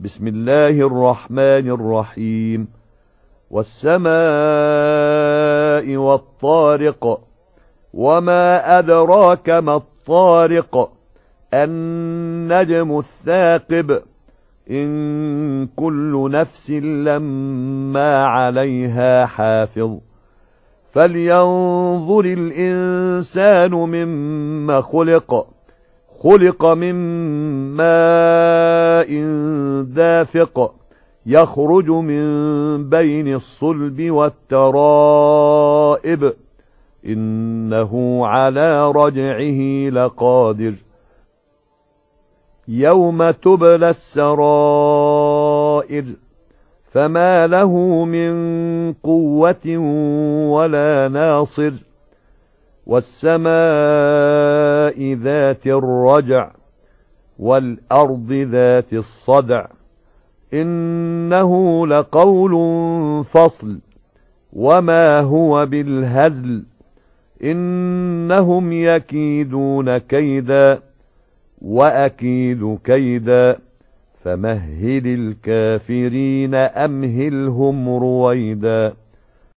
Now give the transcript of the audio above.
بسم الله الرحمن الرحيم. والسماء والطارق، وما أدراك ما الطارق، النجم الثاقب، إن كل نفس لما عليها حافظ. فلينظر الإنسان مما خلق من ماء دافق، يخرج من بين الصلب والترائب، إنه على رجعه لقادر. يوم تبلى السرائر، فما له من قوة ولا ناصر. والسماء ذات الرجع، والأرض ذات الصدع، إنه لقول فصل، وما هو بالهزل. إنهم يكيدون كيدا، وأكيد كيدا، فمهل الكافرين أمهلهم رويدا.